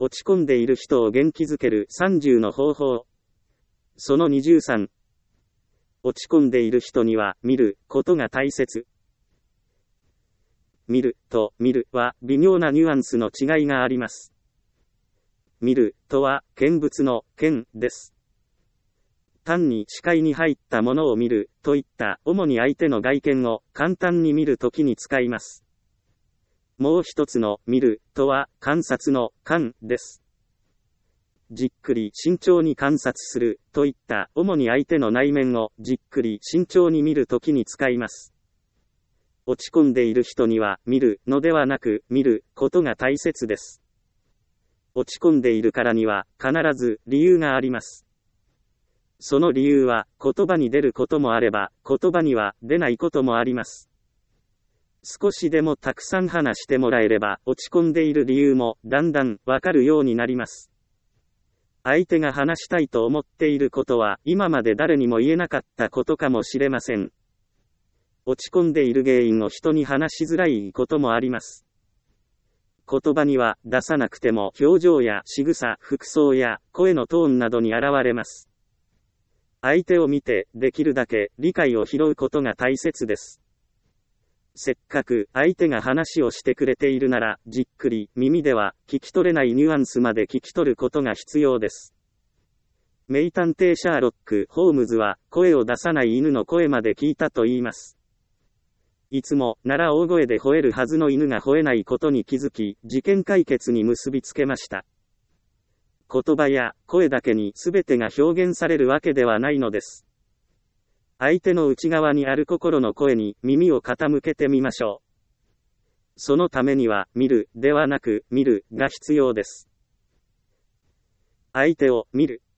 落ち込んでいる人を元気づける30の方法。その23。落ち込んでいる人には見ることが大切。見ると見るは微妙なニュアンスの違いがあります。見るとは見物の見です。単に視界に入ったものを見るといった主に相手の外見を簡単に見るときに使います。もう一つの見るとは観察の観です。じっくり慎重に観察するといった主に相手の内面をじっくり慎重に見るときに使います。落ち込んでいる人には見るのではなく見ることが大切です。落ち込んでいるからには必ず理由があります。その理由は言葉に出ることもあれば言葉には出ないこともあります。少しでもたくさん話してもらえれば落ち込んでいる理由もだんだんわかるようになります。相手が話したいと思っていることは今まで誰にも言えなかったことかもしれません。落ち込んでいる原因を人に話しづらいこともあります。言葉には出さなくても表情や仕草、服装や声のトーンなどに現れます。相手を見てできるだけ理解を拾うことが大切です。せっかく相手が話をしてくれているならじっくり耳では聞き取れないニュアンスまで聞き取ることが必要です。名探偵シャーロック・ホームズは声を出さない犬の声まで聞いたと言います。いつもなら大声で吠えるはずの犬が吠えないことに気づき、事件解決に結びつけました。言葉や声だけに全てが表現されるわけではないのです。相手の内側にある心の声に耳を傾けてみましょう。そのためには見るではなく見るが必要です。相手を見る。